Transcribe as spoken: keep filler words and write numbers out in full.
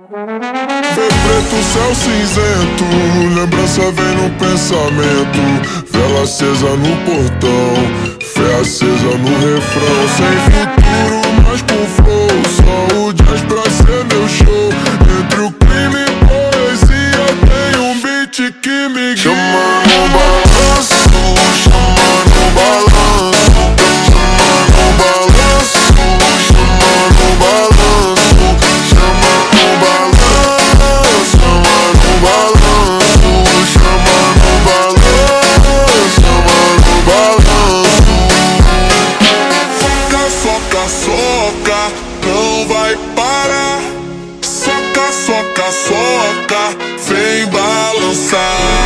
Vê preto, céu cinzento, lembrança vem no pensamento. Vela acesa no portão, fé acesa no refrão. Sem futuro, mas com flow, só o jazz pra ser meu show. Entre o crime e poesia tem um beat que me guia. Chama no balanço, chama no balanço, chama no balanço, chama no balanço, chama no balanço, chama no balanço, chama no balanço, chama no balanço. Soca, soca, soca, não vai parar. Soca, soca, soca, vem balançar.